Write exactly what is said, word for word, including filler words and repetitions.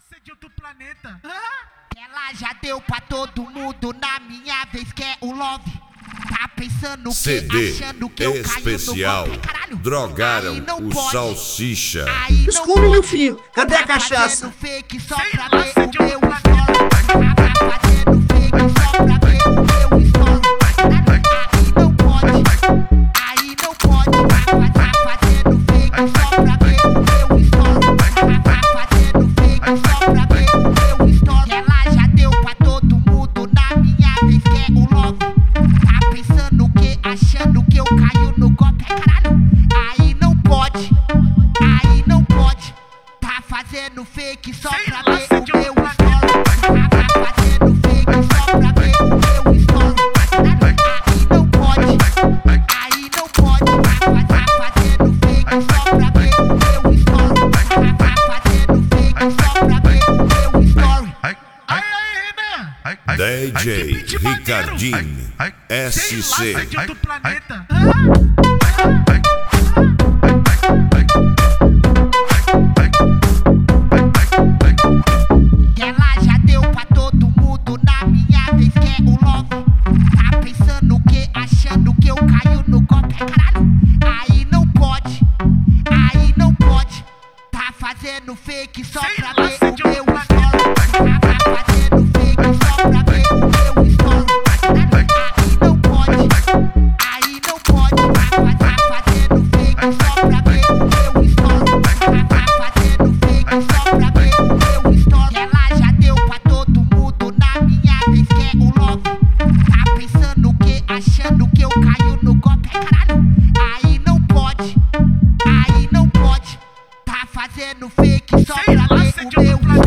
ser de outro planeta. Ela já deu pra todo mundo, na minha vez quer o love. Tá pensando C que D achando que eu especial. caio no golpe, caralho. Drogaram Aí não o pode. salsicha. Aí não Desculpe, pode. meu filho, cadê a Tá cachaça? fazendo fake só Sei pra lá, ver ser o de meu outro story. Tá fazendo fake só pra ver o meu story. Aí não pode. Aí não pode. Tá fazendo fake só pra ver o meu story. Tá fazendo fake só pra ver o meu story. Ela já deu pra todo mundo, na minha vez quer o love. Tá pensando que achando que eu caio no golpe, caralho. Aí não pode. Aí não pode. Tá fazendo fake só Sei pra lá, ver ser o de meu outro story. Tá fazendo fake só pra ver o meu story. Aí não pode. Aí não pode. Tá fazendo fake só pra ver o meu story. Tá fazendo fake só pra ver o meu story. Aí, aí, Renan. D J que beat maneiro. Ricardinho Sei lá, S C. ser de outro planeta. Ela já deu pra todo mundo, na minha vez quer o love. Tá pensando que achando que eu caio no golpe, caralho. Aí não pode. Aí não pode. Tá fazendo fake só Sei pra lá, ver ser o de meu outro story. Tá fazendo fake só pra ver o meu story. Aí não pode. Aí não pode. Tá fazendo fake só pra ver o meu story. Tá fazendo fake só pra ver o meu story. Ela já deu pra todo mundo, na minha vez quer o love. Tá pensando que achando que eu caio no golpe, caralho. Aí não pode. Aí não pode. Tá fazendo fake só Sei pra lá, ver ser de o meu outro